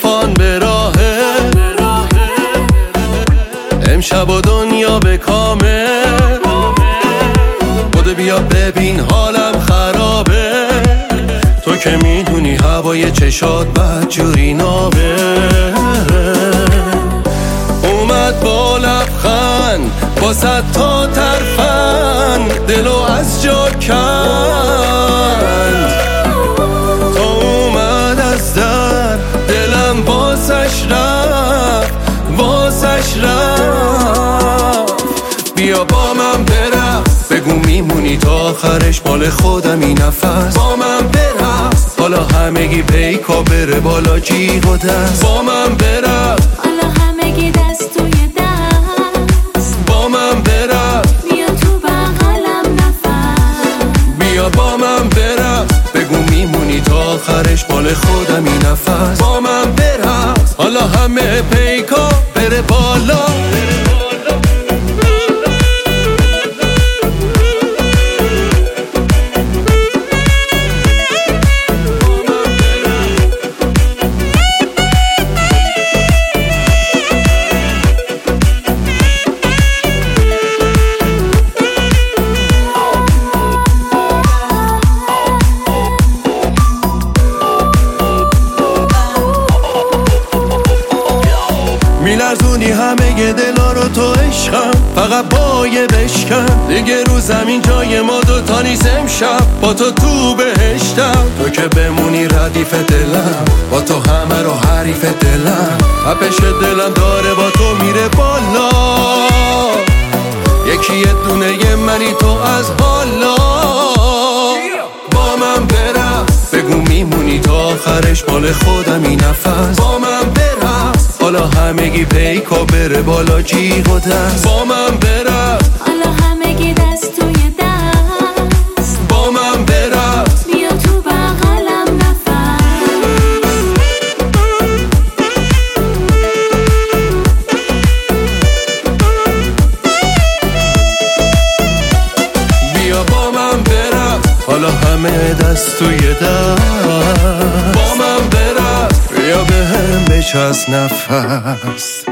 طوفان به راهه، امشب و دنیا به کامه. بوده بیا ببین حالم خرابه، تو که میدونی هوای چشات بدجوری نابه. اومد با لبخند با 100 تا ترفند دلو از جا کند. تا اومد از در دلم واسش رفت، واسش رفت. بیا با من برقص، بگو میمونی تا آخرش مال خودم این نفس. با من برقص حالا همگی پیکا بره بالا جیغ و دست. با من برقص حالا همگی دست توی دست. با من برقص بیا تو بغلم نفس. بیا با من برقص، بگو میمونی تا آخرش مال خودم این نفس. با من برقص حالا همه پیکا بره بالا. میلرزونی همه دلا رو تو عشقم، فقط با یه بشکن دیگه رو زمین جای ما دوتا نیست. امشب با تو تو بهشتم، تو که بمونی ردیف دلم، با تو همه رو حریف دلم. تپش دلم داره با تو میره بالا، یکی یه دونه منی تو از حالا. با من برقص، بگو میمونی تا آخرش مال خودم این نفس. با من برقص حالا همگی پیکا بره بالا جیغ و دست. با من برقص حالا همگی دست توی دست. با من برقص بیا تو بغلم نفس. بیا با من برقص حالا همه دست توی دست. با من برقص بیا به هم بچسب نفس.